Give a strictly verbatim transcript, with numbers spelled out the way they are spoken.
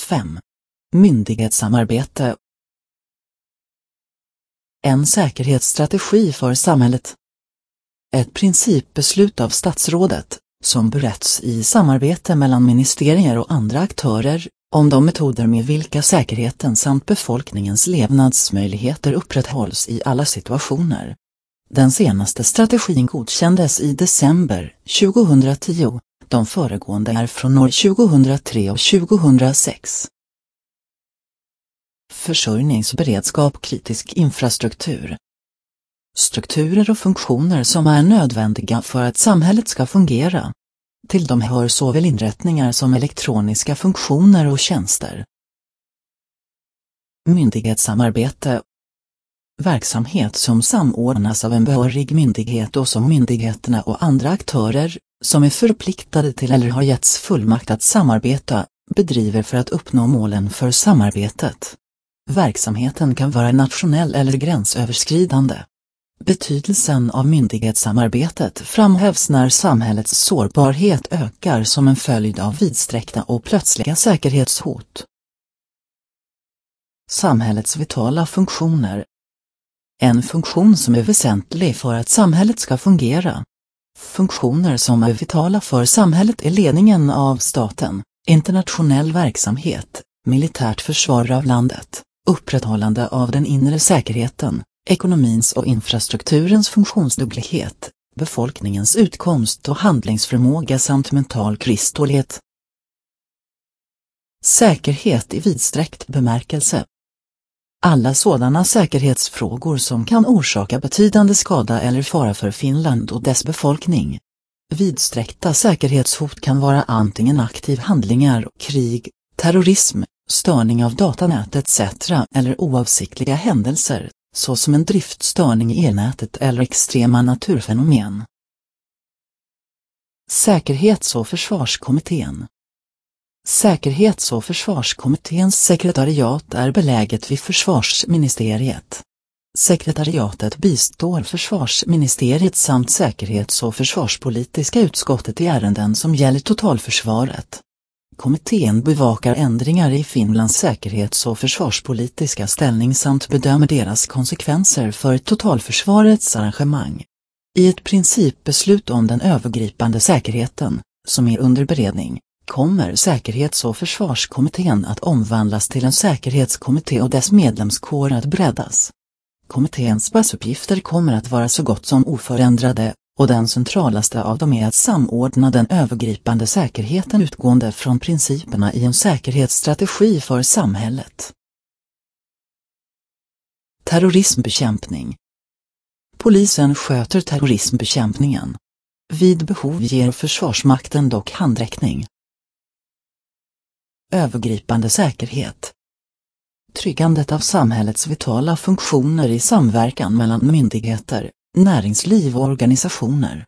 fem. Myndighetssamarbete. En säkerhetsstrategi för samhället. Ett principbeslut av statsrådet, som beretts i samarbete mellan ministerier och andra aktörer, om de metoder med vilka säkerheten samt befolkningens levnadsmöjligheter upprätthålls i alla situationer. Den senaste strategin godkändes i december tjugohundratio, de föregående är från år tjugohundratre och tjugohundrasex. Försörjningsberedskap, kritisk infrastruktur. Strukturer och funktioner som är nödvändiga för att samhället ska fungera. Till dem hör såväl inrättningar som elektroniska funktioner och tjänster. Myndighetssamarbete. Verksamhet som samordnas av en behörig myndighet och som myndigheterna och andra aktörer, som är förpliktade till eller har getts fullmakt att samarbeta, bedriver för att uppnå målen för samarbetet. Verksamheten kan vara nationell eller gränsöverskridande. Betydelsen av myndighetssamarbetet framhävs när samhällets sårbarhet ökar som en följd av vidsträckta och plötsliga säkerhetshot. Samhällets vitala funktioner. En funktion som är väsentlig för att samhället ska fungera. Funktioner som är vitala för samhället är ledningen av staten, internationell verksamhet, militärt försvar av landet, upprätthållande av den inre säkerheten, ekonomins och infrastrukturens funktionsduglighet, befolkningens utkomst och handlingsförmåga samt mental kristålighet. Säkerhet i vidsträckt bemärkelse. Alla sådana säkerhetsfrågor som kan orsaka betydande skada eller fara för Finland och dess befolkning. Vidsträckta säkerhetshot kan vara antingen aktiv handlingar, krig, terrorism, störning av datanät et cetera eller oavsiktliga händelser, såsom en driftstörning i elnätet eller extrema naturfenomen. Säkerhets- och försvarskommittén. Säkerhets- och försvarskommitténs sekretariat är beläget vid försvarsministeriet. Sekretariatet bistår försvarsministeriet samt säkerhets- och försvarspolitiska utskottet i ärenden som gäller totalförsvaret. Kommittén bevakar ändringar i Finlands säkerhets- och försvarspolitiska ställning samt bedömer deras konsekvenser för totalförsvarets arrangemang. I ett principbeslut om den övergripande säkerheten, som är under beredning, kommer säkerhets- och försvarskommittén att omvandlas till en säkerhetskommitté och dess medlemskår att breddas. Kommitténs basuppgifter kommer att vara så gott som oförändrade, och den centralaste av dem är att samordna den övergripande säkerheten utgående från principerna i en säkerhetsstrategi för samhället. Terrorismbekämpning. Polisen sköter terrorismbekämpningen. Vid behov ger Försvarsmakten dock handräckning. Övergripande säkerhet. Tryggandet av samhällets vitala funktioner i samverkan mellan myndigheter, näringsliv och organisationer.